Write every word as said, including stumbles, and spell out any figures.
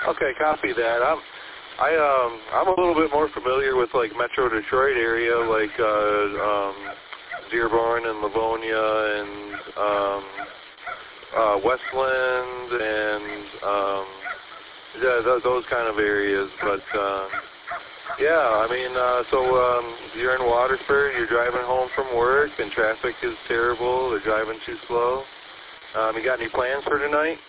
Okay, copy that. I'm I um I'm a little bit more familiar with like Metro Detroit area, like uh, um, Dearborn and Livonia and um, uh, Westland and um, yeah, th- those kind of areas. But um, yeah, I mean, uh, so um, you're in Watersburg, you're driving home from work, and traffic is terrible. They're driving too slow. Um, you got any plans for tonight?